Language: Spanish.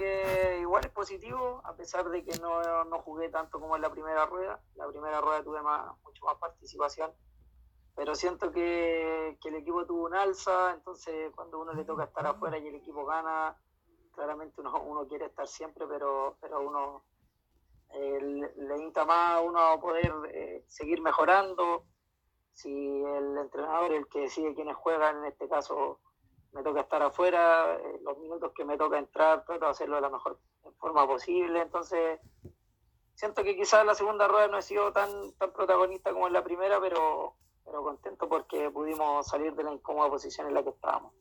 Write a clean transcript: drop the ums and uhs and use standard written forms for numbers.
que igual es positivo, a pesar de que no jugué tanto como en la primera rueda. La primera rueda tuve mucho más participación, pero siento que el equipo tuvo un alza, entonces cuando uno le toca estar afuera y el equipo gana, claramente uno quiere estar siempre, pero uno le insta más a uno a poder seguir mejorando. Si el entrenador es el que decide quiénes juegan, en este caso me toca estar afuera, los minutos que me toca entrar trato de hacerlo de la mejor forma posible. Entonces siento que quizás la segunda rueda no he sido tan protagonista como en la primera, pero contento porque pudimos salir de la incómoda posición en la que estábamos.